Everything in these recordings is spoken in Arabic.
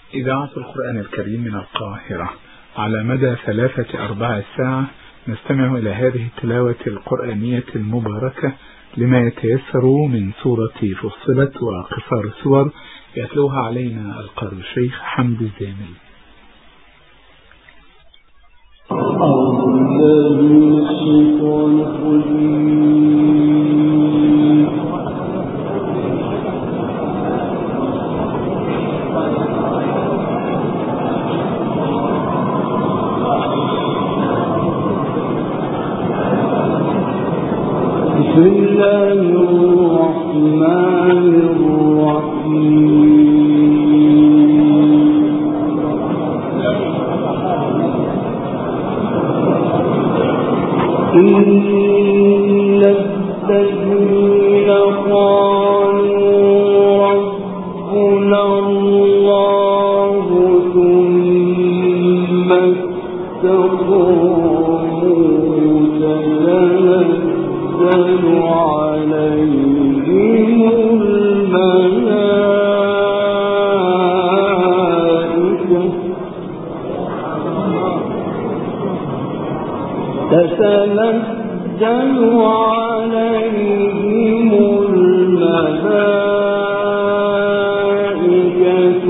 إذاعة القرآن الكريم من القاهرة. على مدى 3-4 ساعة نستمع إلى هذه التلاوة القرآنية المباركة لما يتيسر من سورة فصلت وقصار السور، يتلوها علينا القارئ الشيخ حمد الزامل. بسم الله الرحمن الرحيم. إن الذين قالوا ربنا الله ثم استقاموا تنزل عليهم الملائكة تتنزل عليهم الملائكة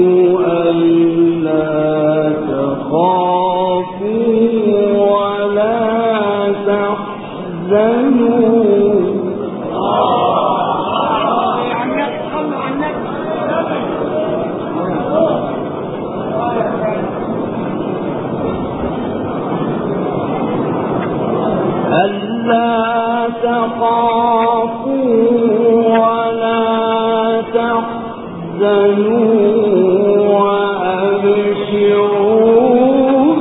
ألا تخافوا ولا تحزنوا ألا تخافوا ولا تحزنوا وأبشروا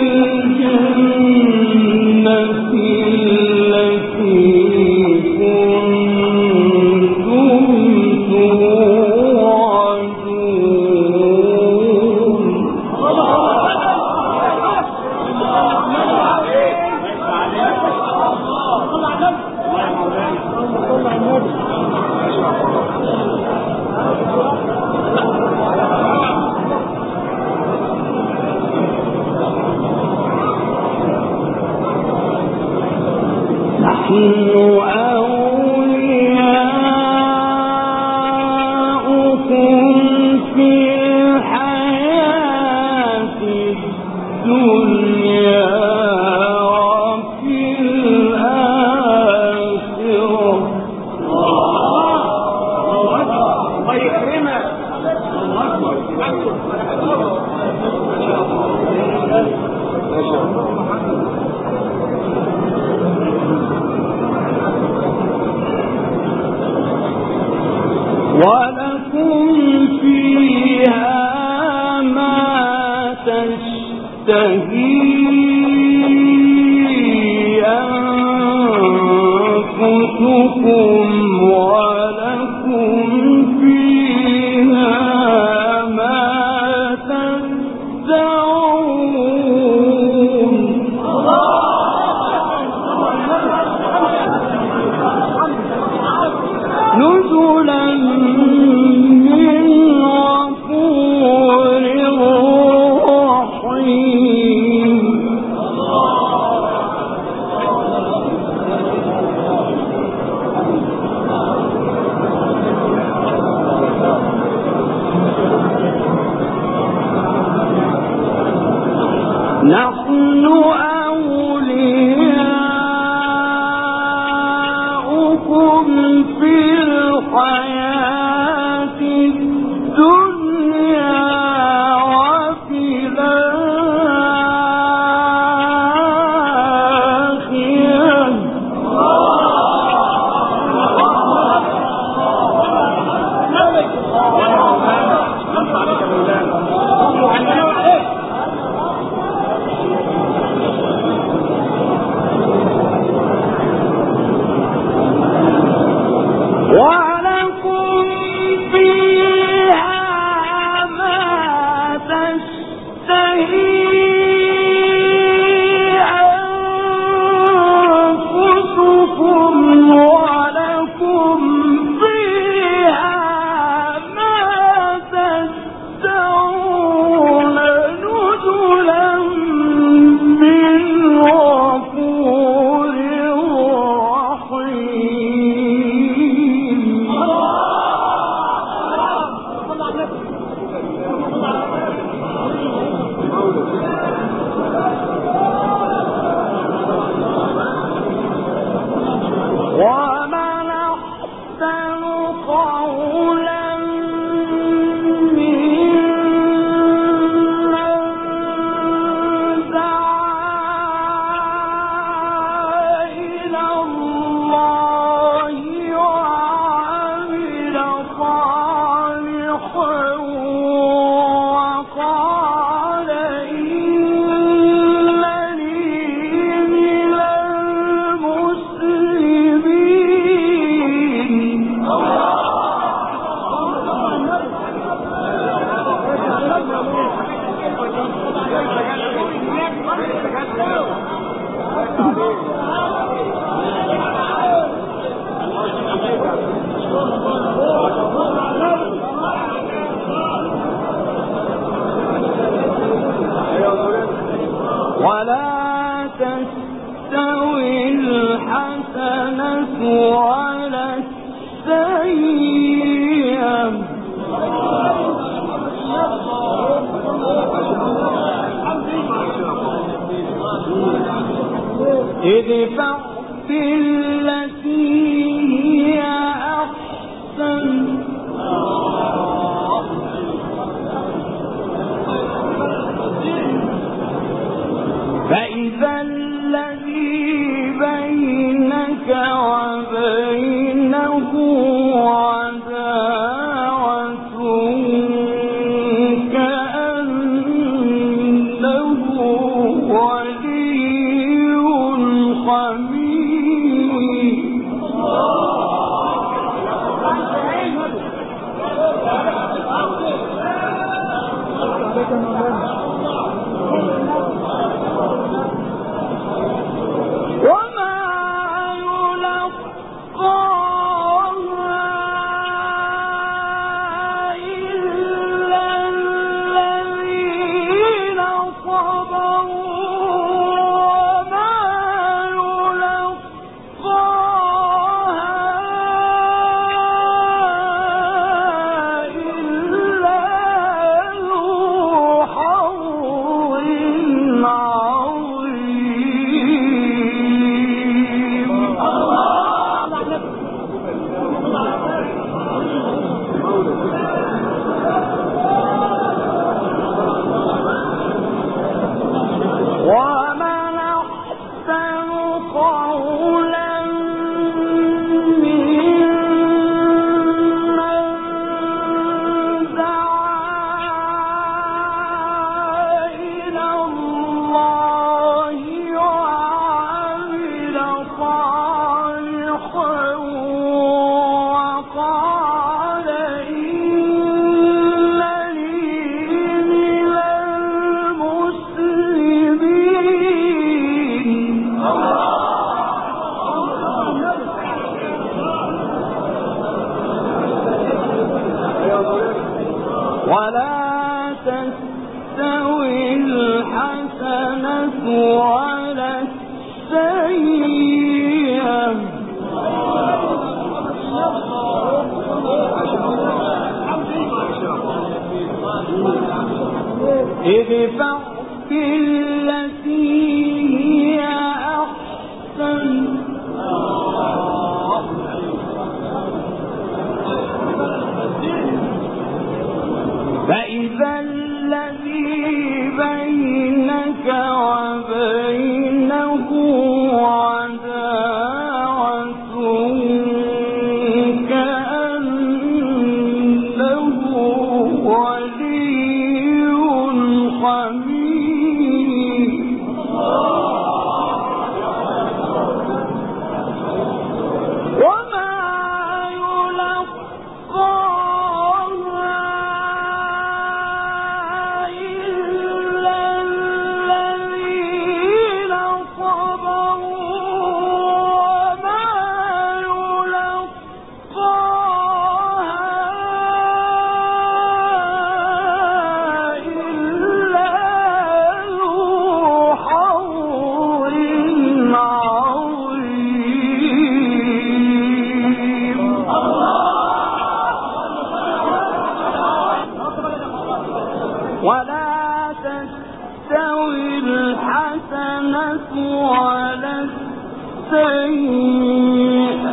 بالجنة التي كنتم توعدون. نحن أولياؤكم في الحياة الدنيا وفي الآخرة. الله يكرمك. ولكم فيها ما تشتهي أنفسكم ولكم فيها ما تدعون. نزلا من غفور رحيم. نحن أولياؤكم في الحياة الدنيا وفي الآخرة. ولا تستوي الحسنة ولا السيئة ادفع بالتي هي أحسن فإذا الذي بينك وبينه عداوة كأنه ولي حميم ولا تستوي الحسنة ولا السيئة ادفع بالتي هي أحسن فإذا الذي بينك وبينه عداوة كأنه ولي حميم وما ولا تستوي الحسنة ولا السيئة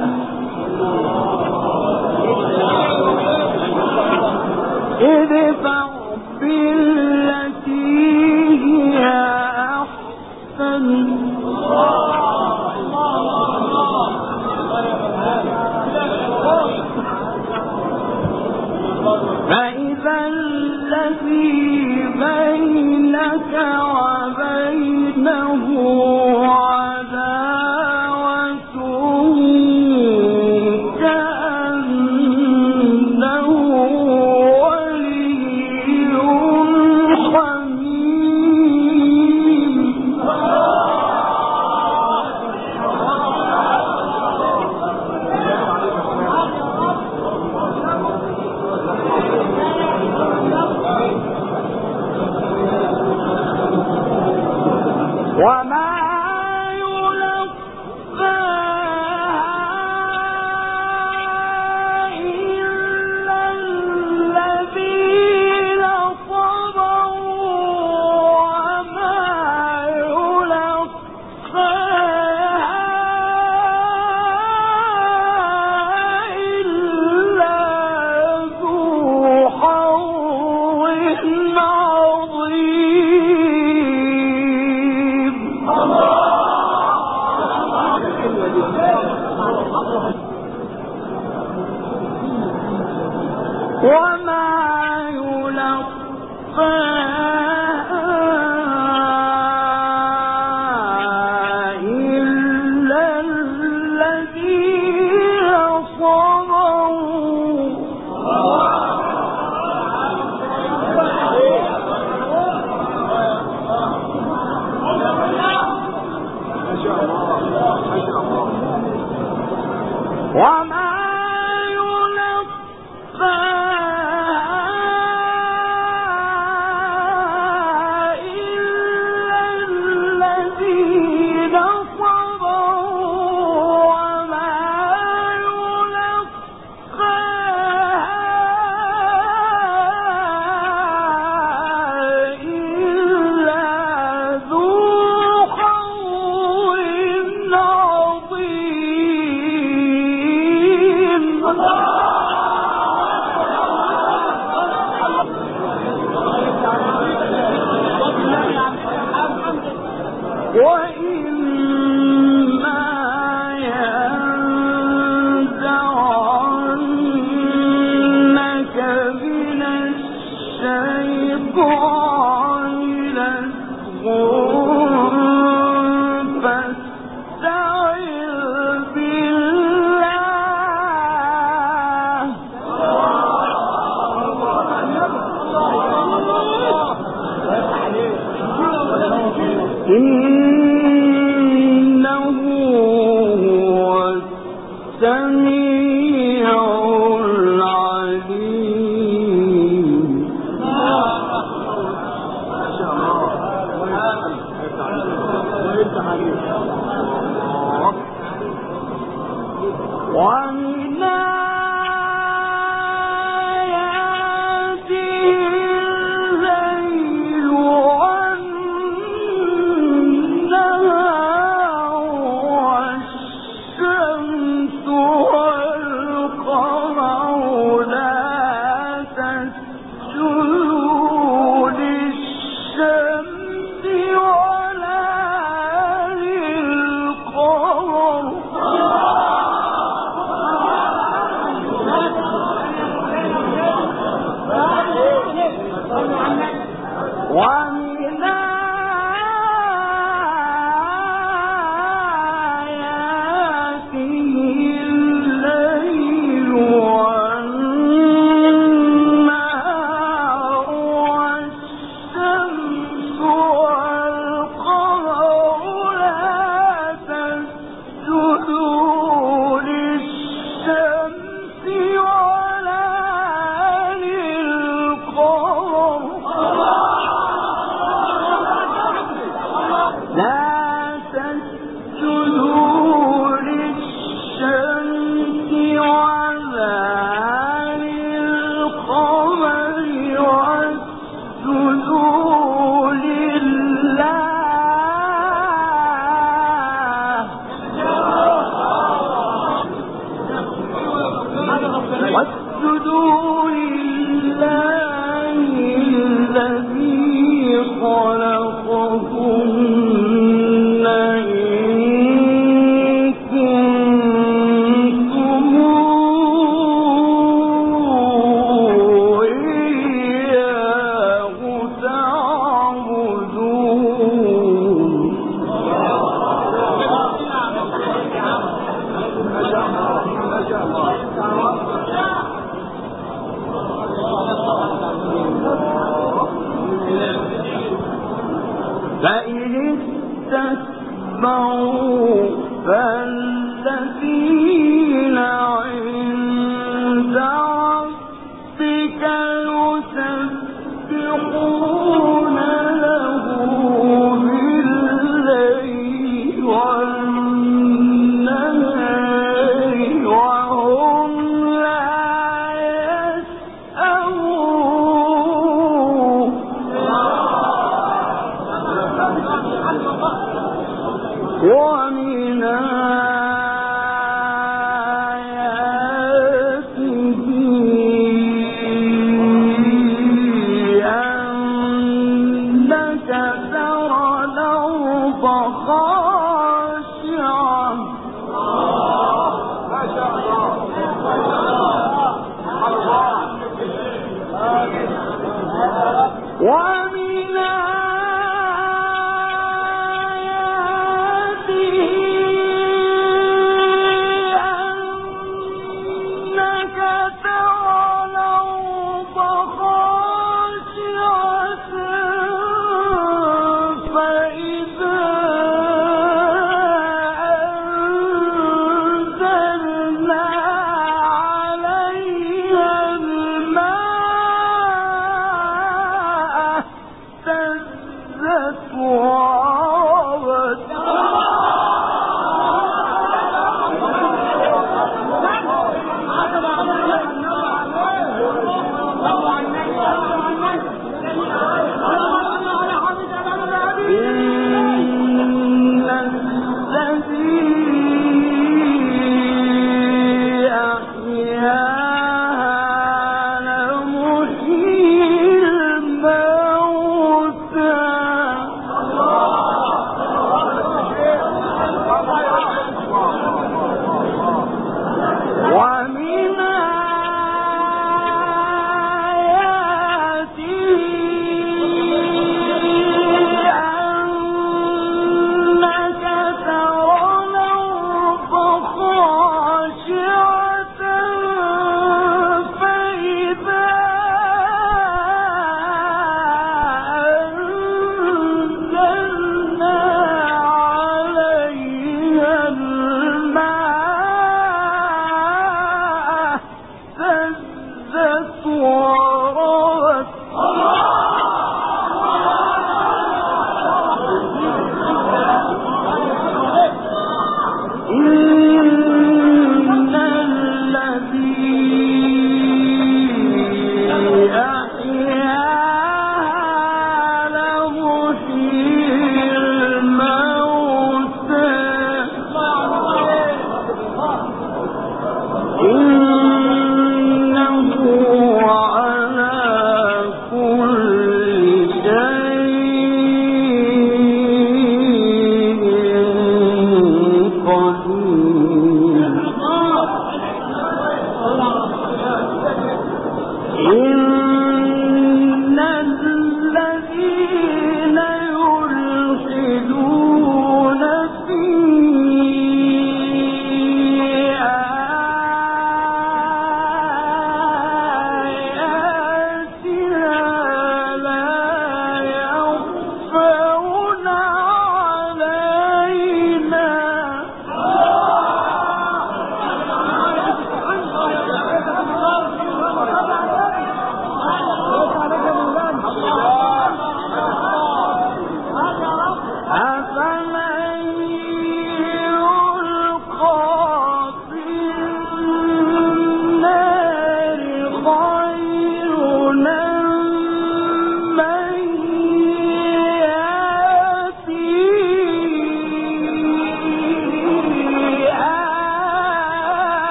ادفع بالتي هي أحسن فإذا الذي بينك وبينه عداوة كأنه ولي حميم وما يلقاها إلا الذين صبروا وما يلقاها إلا ذو حظ عظيم وما يلقاها إلا الذين صبروا وما يلقاها إلا الذين صبروا وما يلقاها إلا ذو حظ عظيم وإما ينزغنك من الشيطان نزغ فاستعذ بالله إنه هو السميع العليم ومن آياته الليل والنهار والشمس والقمر لا تسجدوا للشمس ولا للقمر ومن آياته الليل والنهار والشمس والقمر لا تسجدوا للشمس ولا للقمر الذي خلقهن إن كنتم إياه تعبدون. فإن استكبروا فالذين عند ربك يسبحون له بالليل والنهار وهم لا يسأمون. ومن آياته أنك ترى الأرض خاشعة ومن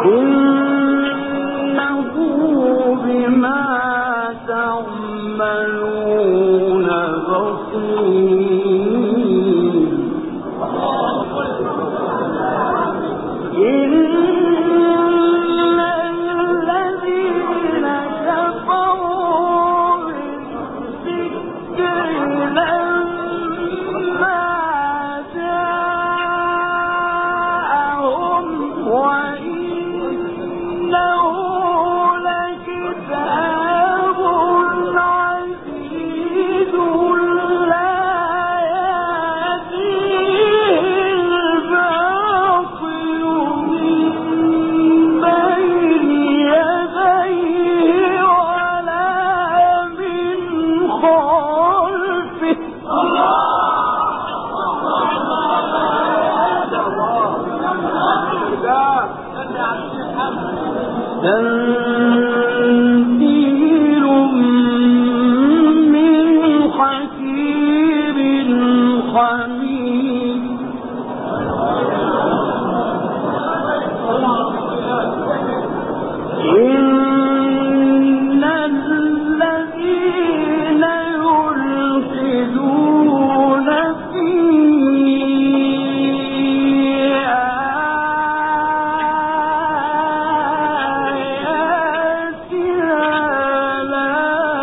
إنه بما تعملون بصير إن الذين كفروا بالذكر لما جاءهم وإنه لكتاب عزيز لا يأتيه الباطل من بين يديه ولا من خلفه تنزيل من حكيم حميد إن الذين يلحدون في آياتنا لا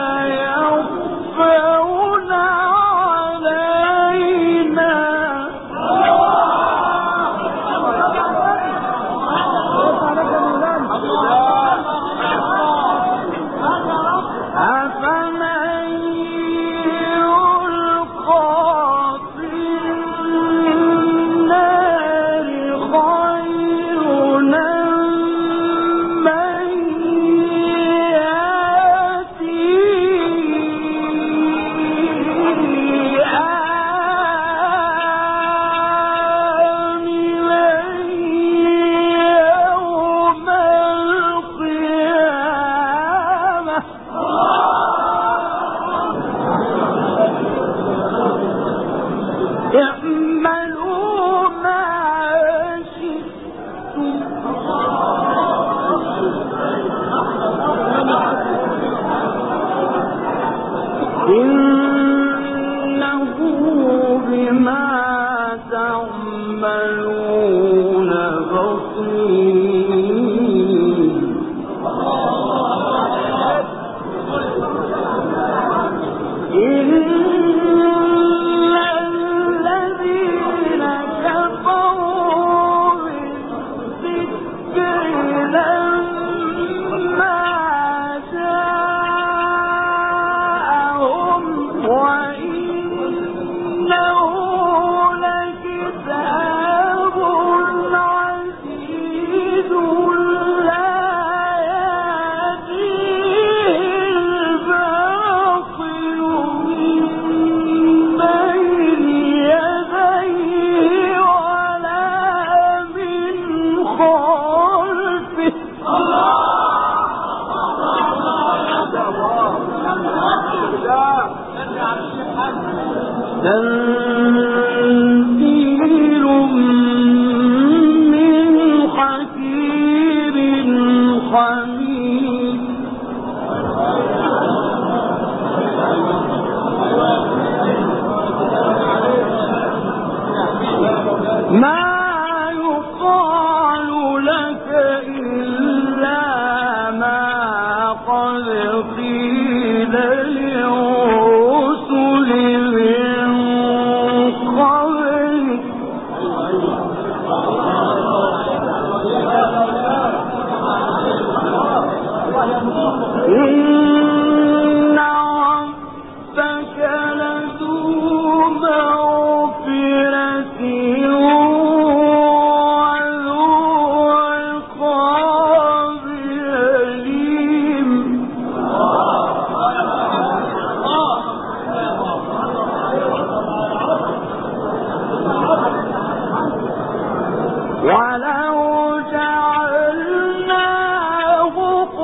يخفون علينا أفمن يلقى في النار خير أم من يأتي آمنا يوم القيامة اعملوا ما شئتم إنه بما تعملون بصير إن الذين كفروا بالذكر لما جاءهم وإنه لكتاب عزيز لا يأتيه الباطل من بين يديه ولا من خلفه تنزيل من حكيم حميد ما يقال لك إلا ما قد قيل للرسل من قبلك إن ربك لذو مغفرة وذو عقاب أليم ولو جعلناه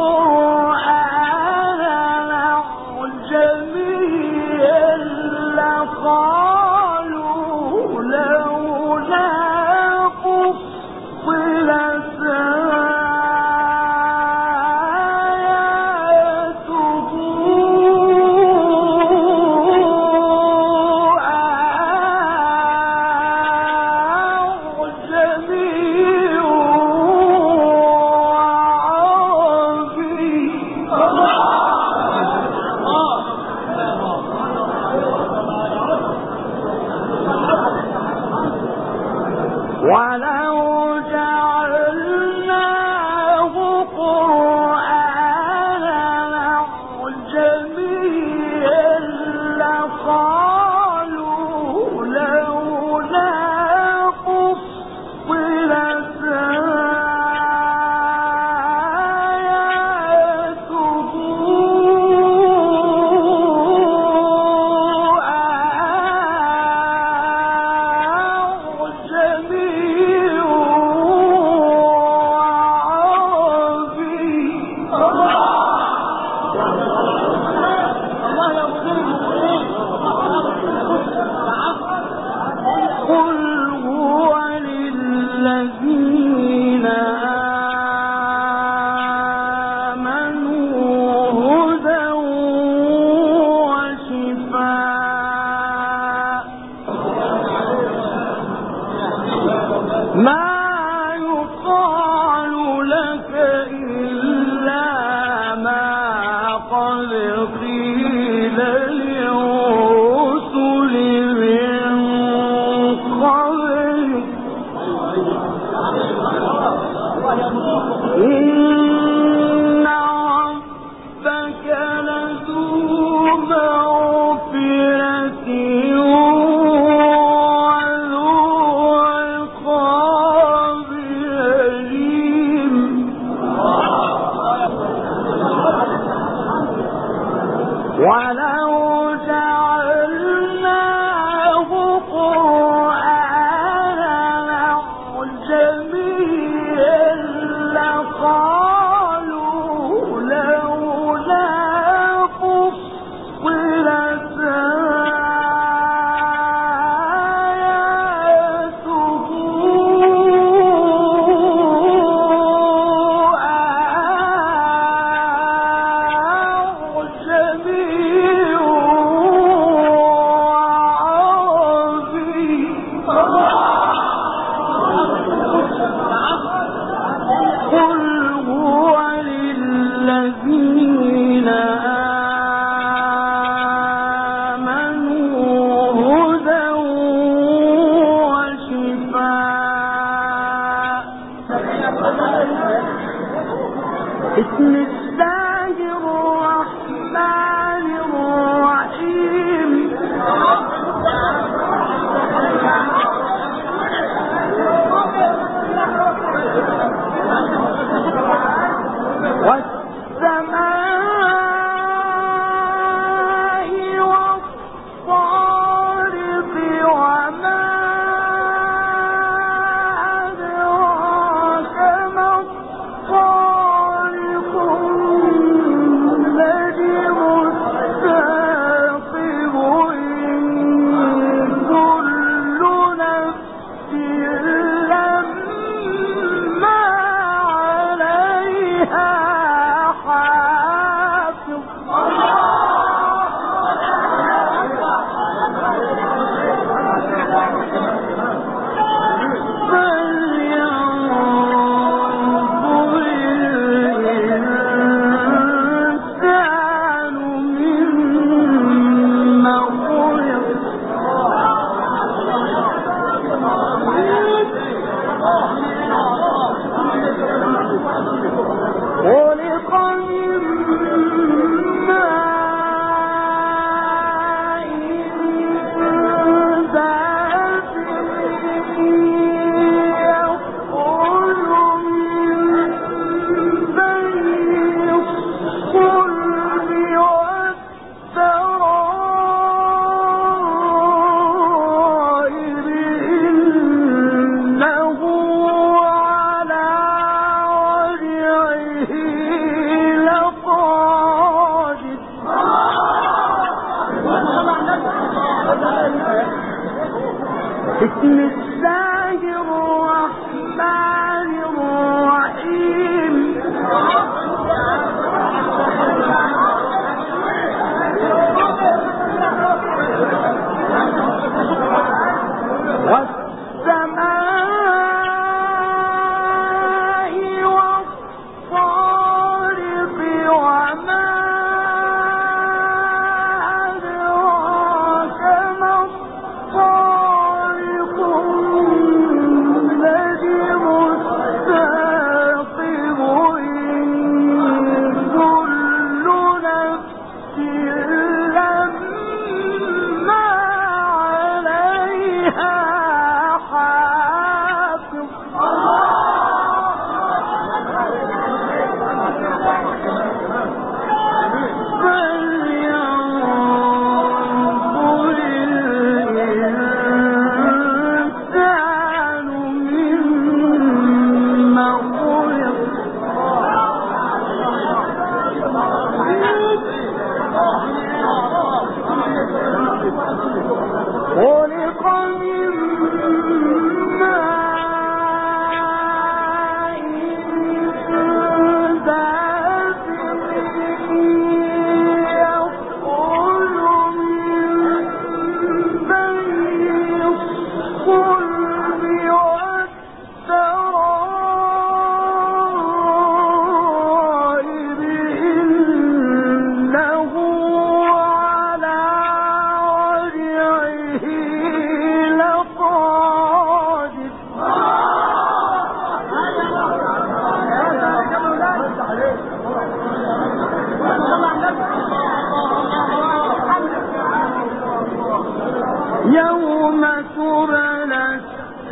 قرآنا أعجميا لقالوا لولا فصلت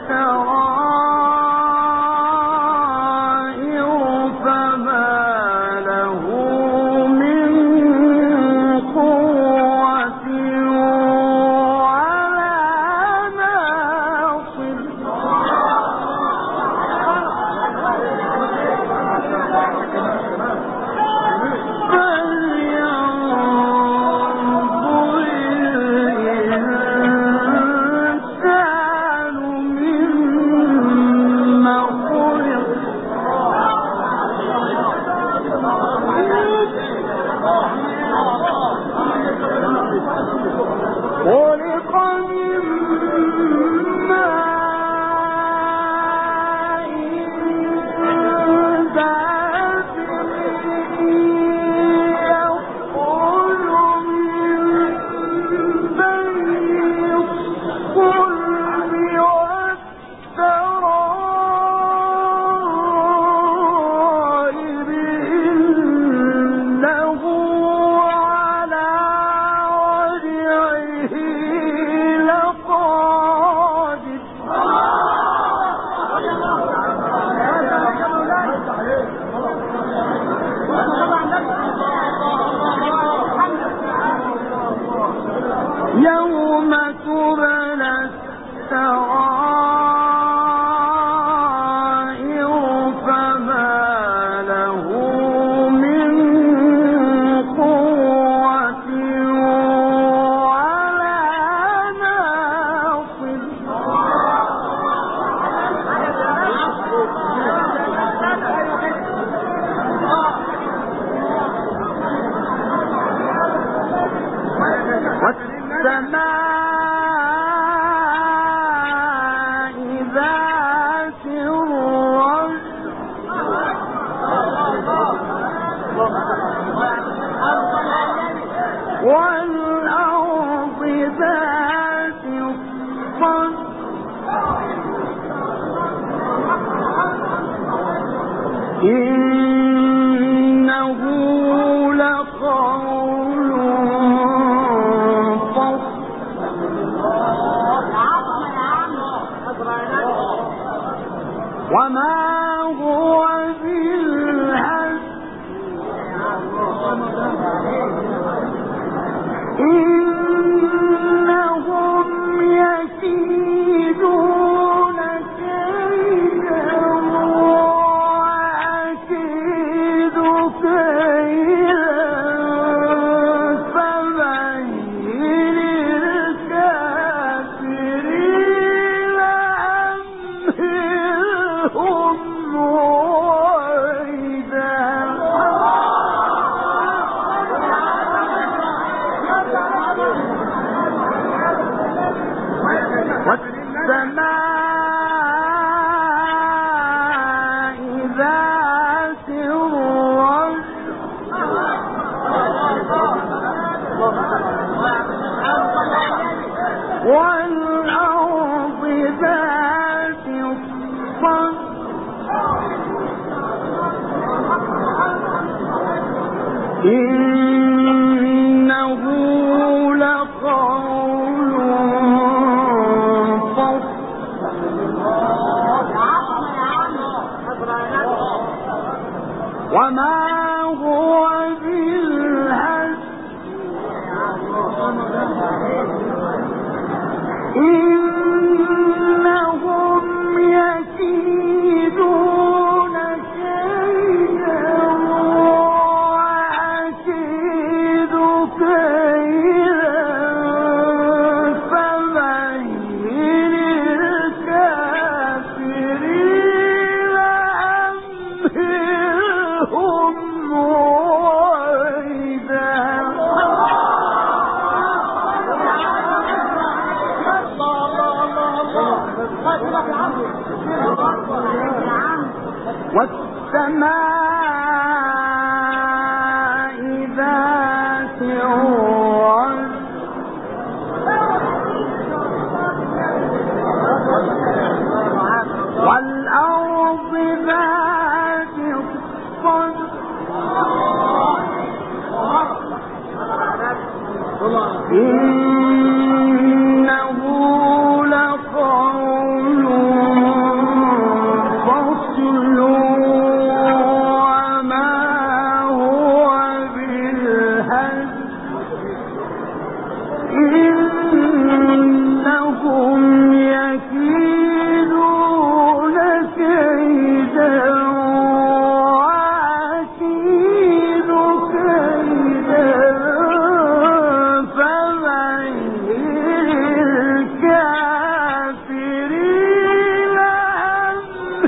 إنه لقول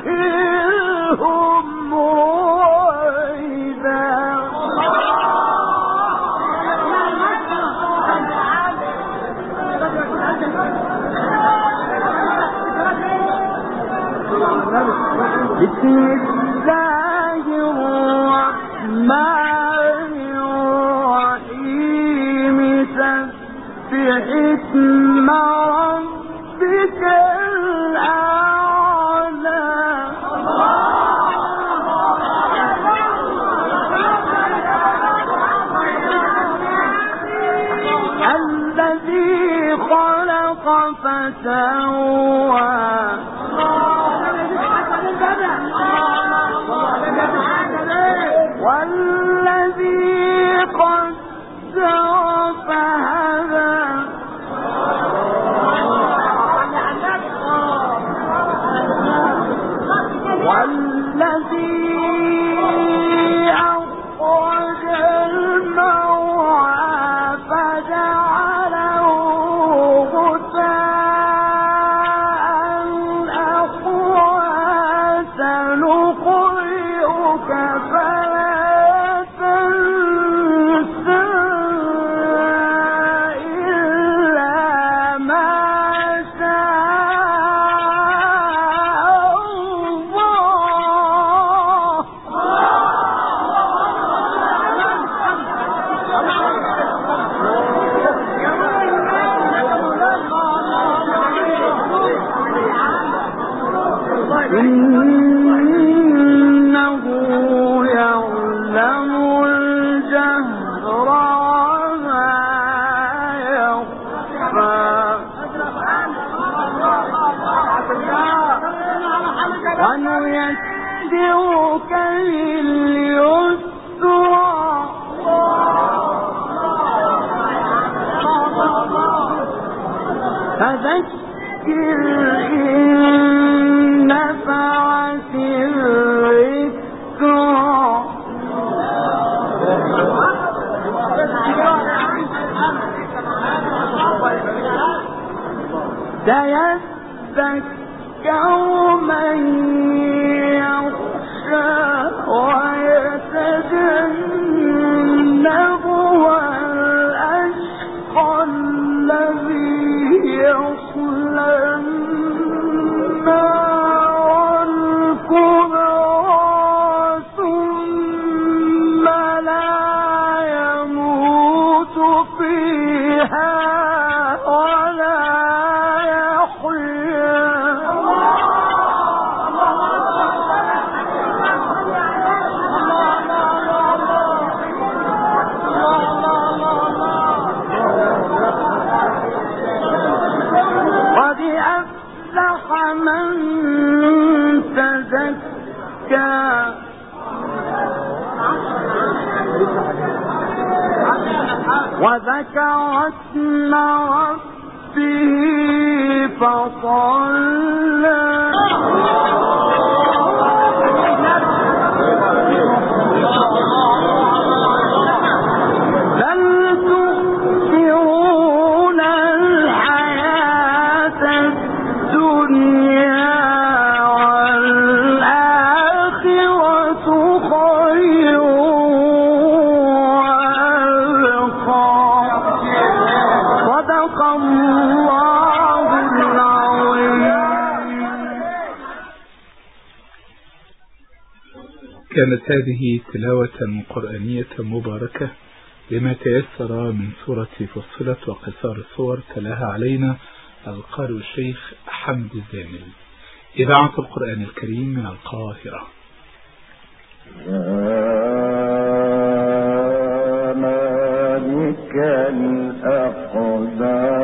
وذكر اسم ربه فصلى بل تؤثرون الحياة الدنيا والآخرة خير كانت هذه تلاوة قرآنية مباركة لما تيسر من سورة فصلت وقصار الصور تلاها علينا القارئ الشيخ حمد الزامل. إذاعة القرآن الكريم من القاهرة. مالك الأقدار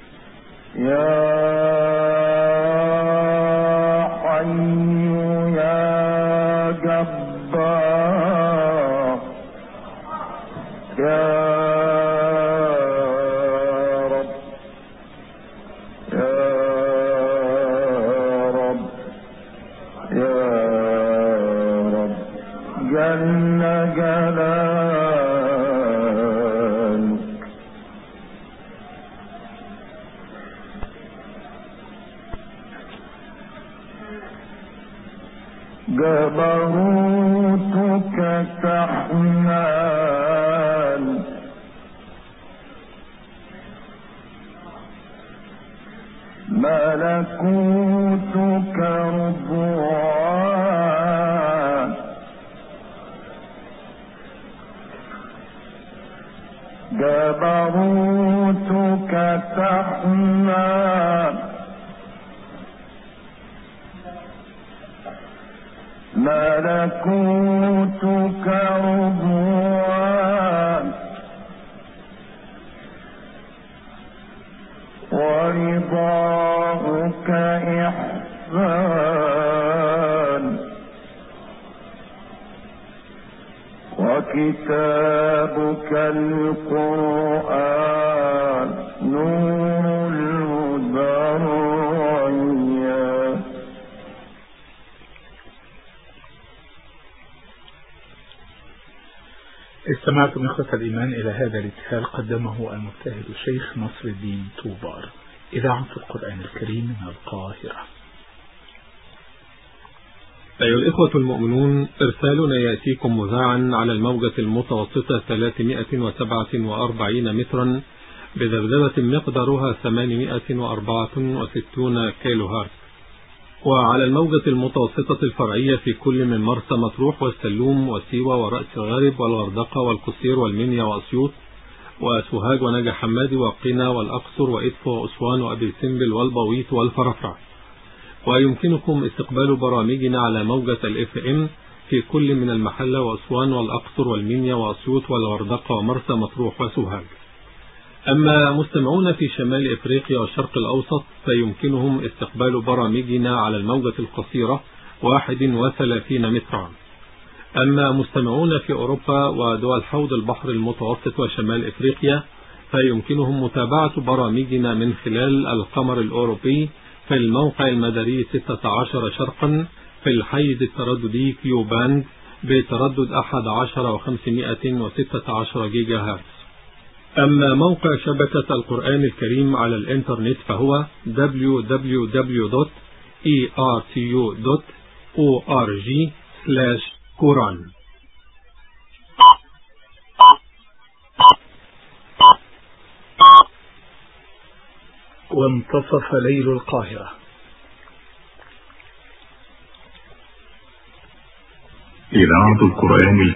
يا جلالك جبروتك تحنان ملكوتك رضوان جبروتك تحنان ملكوتك رضوان ورضاك إحسان وكتابك القرآن نور الهدى الريان. استمعتم إخوة الإيمان إلى هذا الابتهال قدمه المجتهد الشيخ نصر الدين طوبار. إذاعة القرآن الكريم من القاهرة. أيها الإخوة المؤمنون، إرسالنا يأتيكم مذاعا على الموجة المتوسطة 347 مترا بذبذبة مقدارها 864 كيلو هرتز، وعلى الموجة المتوسطة الفرعية في كل من مرسى مطروح والسلوم وسيوة ورأس الغارب والغردقة والقصير والمنيا وأسيوط وسوهاج ونجا حمادي وقنا والأقصر وإدفو وأسوان وأبي سمبل والبويط والفرافرة. ويمكنكم استقبال برامجنا على موجة الFM في كل من المحلة وأسوان والأقصر والمنيا وأسيوط والغردقة ومرسى مطروح وسوهاج. أما مستمعون في شمال إفريقيا والشرق الأوسط فيمكنهم استقبال برامجنا على الموجة القصيرة 31 مترا. أما مستمعون في أوروبا ودول حوض البحر المتوسط وشمال إفريقيا فيمكنهم متابعة برامجنا من خلال القمر الأوروبي في الموقع المداري 16 شرقا في الحيز الترددي كيو باند بتردد 11516 جيجا هرتز. أما موقع شبكة القرآن الكريم على الإنترنت فهو www.ertu.org/Quran. وانتصف ليل القاهرة. إذاعة القرآن